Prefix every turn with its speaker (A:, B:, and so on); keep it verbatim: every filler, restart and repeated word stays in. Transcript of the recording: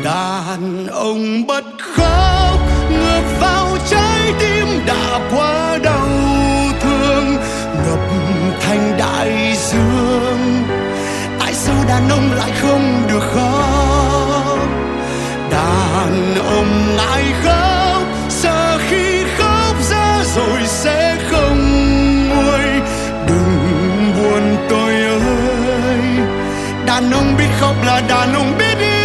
A: Đàn ông bật khóc ngược vào trái tim đã quá đau thương, ngập thành đại dương. Tại sao đàn ông lại không được khóc? Đàn ông ngại khóc, sợ khi khóc ra rồi sẽ không nguôi. Đừng buồn tôi ơi, đàn ông biết khóc là đàn ông biết yêu.